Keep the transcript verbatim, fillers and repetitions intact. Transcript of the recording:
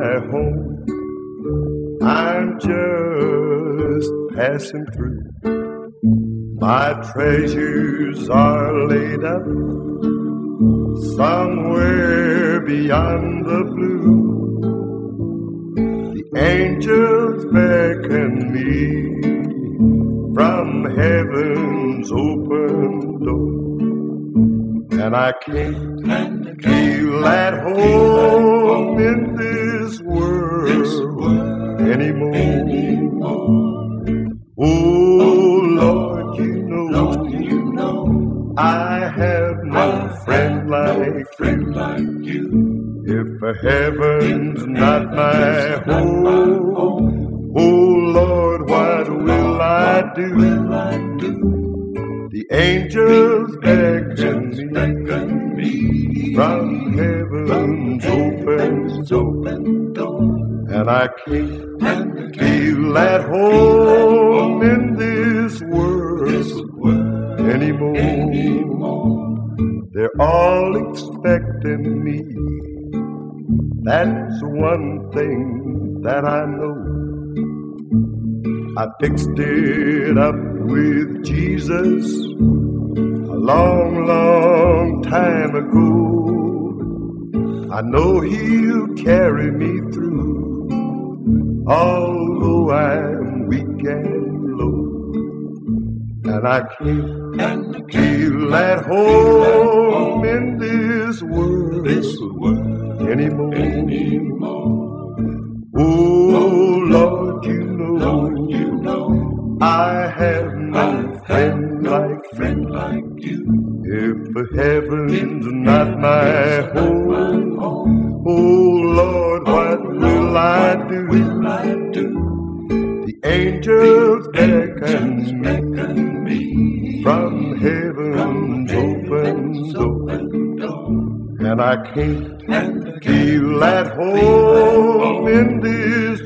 my home. I'm just passing through. My treasures are laid up somewhere beyond the blue. The angels beckon me from heaven's open door, and I can't feel at home in this world anymore. Oh Lord, you know, you know, I have no friend like you. If heaven's not my home, oh Lord, what will I do? The angels beckon me from heaven's open door, and I can't feel at home in this world anymore. They're all expecting me. That's one thing that I know. I fixed it up with Jesus a long, long time ago. I know He'll carry me through, although I'm weak and low, and I can't feel at home in this world anymore. Oh Lord, you know, you know, I have no friend like friend like you. If heaven's not my home, oh Lord, what will I do? The angels beckon me from heaven's open door, and I can't feel at home in this